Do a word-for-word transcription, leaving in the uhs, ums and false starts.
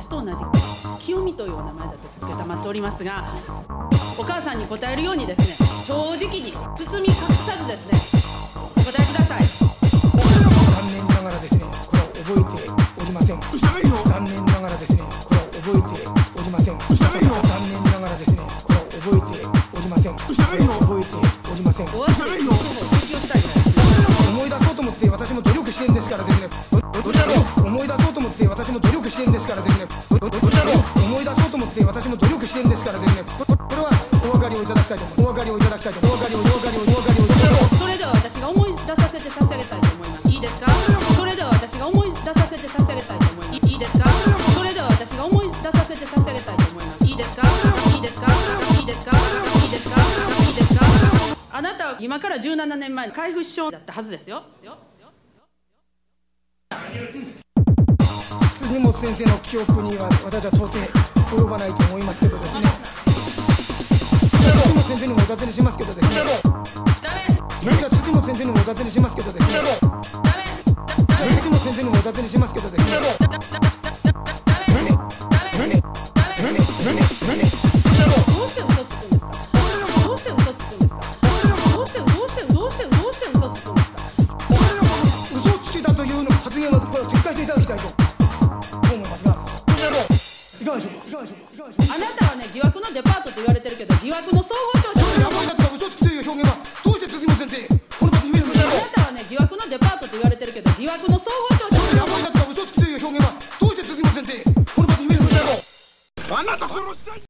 と同じ清美というお名前だと承っておりますが、お母さんに答えるようにですね、正直に包み隠さずですね、お答えください。 残念ながらですね、これは覚えておりません。残念ながらですね、これは覚えておりません。残念ながらですね、これは覚えておりません。覚えておりません。 おわしで一方適用したいじゃないですか。 思い出そうと思って私も努力してんですからですね。思い出そうと思って私も努力してんですからですね。思い出そうと思って私も努力してんですからですね。これはお分かりをいただきたいと思います。お分かりをいただきたいと思います。お分かりをお分かりをお分かりをいただきたいと思います。 それでは私が思い出させて差し上げたいと思います。いいですか？それでは私が思い出させて差し上げたいと思います。いいですか？それでは私が思い出させて差し上げたいと思います。いいですか？いいですか？いいですか？いいですか？いいですか？あなたは今からじゅうななねんまえの海部首相だったはずですよ。 杉本先生の記憶には私は到底及ばないと思いますけどですね。杉本先生にもお尋ねしますけどですね。何か杉本先生にもお尋ねしますけどですね。杉本先生にもお尋ねしますけどですね。 どうして嘘つくんですか？どうして嘘つくんですか？どうしてどうしてどうしてどうして嘘つくんですか？ 嘘つきだというの発言はこれを撤回していただきたいと思いますが、いかがでしょうか。いかがでしょうか。 あなたはね、疑惑のデパートと言われてるけど、疑惑の総合商社。 山本だったら嘘つきという表現はどうして杉本先生この場に言えるのでしょうか。 あなたはね、疑惑のデパートと言われてるけど、疑惑の総合商社。 山本だったら嘘つきという表現はどうして杉本先生この場に言えるのでしょうか。あなた殺したい。